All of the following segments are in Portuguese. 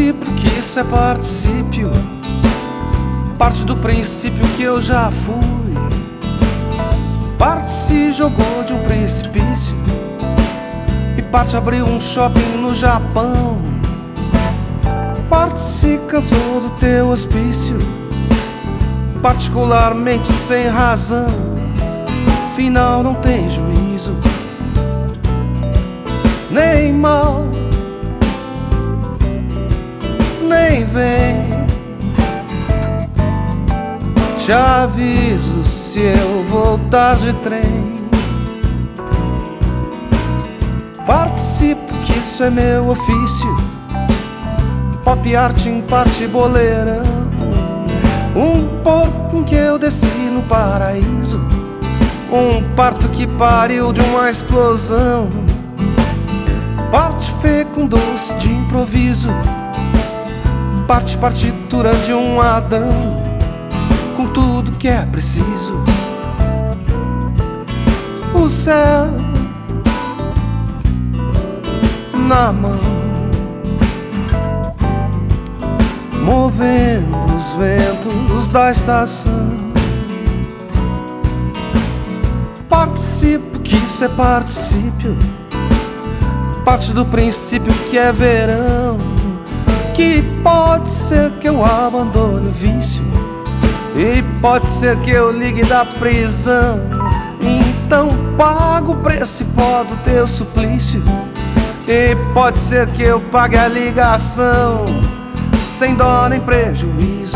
Participo, que isso é particípio, parte do princípio que eu já fui. Parte se jogou de um precipício e parte abriu um shopping no Japão. Parte se cansou do teu hospício, particularmente sem razão. Afinal não tem juízo, nem mal, nem vem. Te aviso se eu voltar de trem. Participo, que isso é meu ofício, pop art em parte boleirão. Um porco em que eu desci no paraíso, um parto que pariu de uma explosão. Parte fecundou-se de improviso, parte partitura de um Adão, com tudo que é preciso. O céu na mão, movendo os ventos da estação. Participo, que isso é particípio, parte do princípio que é verão. Que pode ser que eu abandone o vício, e pode ser que eu ligue da prisão. Então pago o preço e pó do teu suplício, e pode ser que eu pague a ligação sem dó nem prejuízo.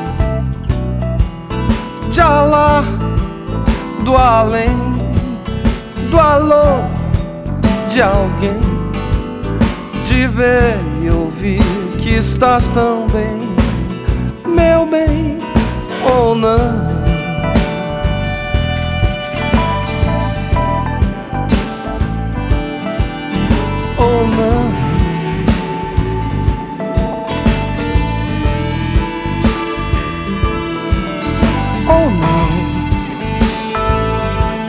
De Alá, do além, do alô de alguém, de ver e ouvir que estás tão bem, meu bem, ou não. Ou não. Ou não.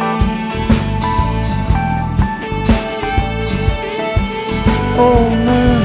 Ou não.